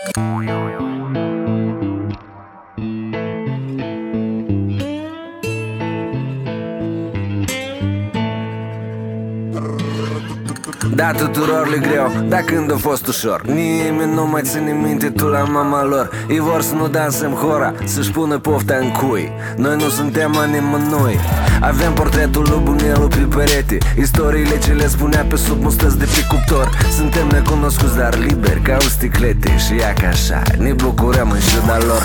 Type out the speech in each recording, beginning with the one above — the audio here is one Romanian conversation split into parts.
Da, tuturor le greu, dar când a fost ușor. Nimeni nu mai ține minte tu la mama lor. Ei vor să nu dansăm hora, să-și pună pofta în cui. Noi nu suntem a nimănui. Avem portretul lui Bunelu pe perete, istoriile ce le spunea pe sub mustăți de pe cuptor. Suntem necunoscuți, dar liberi ca o sticlete. Și ia ca așa, ne bucurăm în ciuda lor.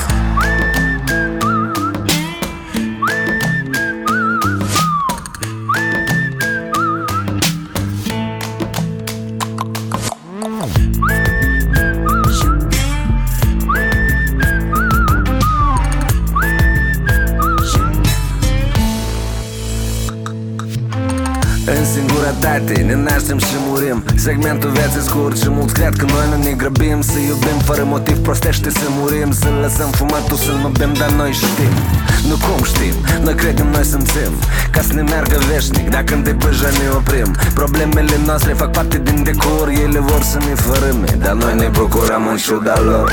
În singurătate ne naștem și murim. Segmentul vieții scurt și mulți cred că noi nu ne grăbim. Să iubim fără motiv prostește să murim. Să lăsăm fumatul să nu bem, dar noi știm. Nu cum știm, noi credem, noi simțim. Ca să ne meargă veșnic, dacă de deja ne oprim. Problemele noastre fac parte din decor. Ele vor să ne fărâme, dar noi ne bucurăm în ciuda lor.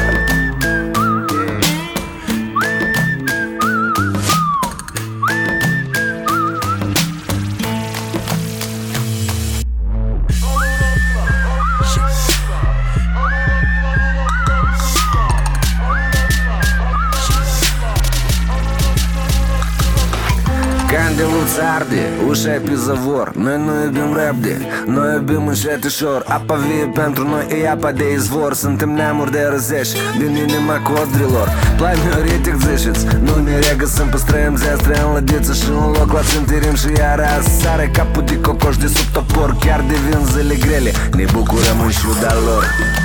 Candeluța arde, ușa e pe zavor. Noi nu iubim repede, noi iubim încetișor. Apa vie pentru noi e apa de izvor. Suntem neamuri de răzești din inima codrilor. Plai mioritic ziceți, nu ne regăsim, păstrăm zestre în lădiță și un loc la țintirim. Și iară sare capul de cocoș de sub topor. Chiar devin zile grele, ne bucurăm în ciuda lor.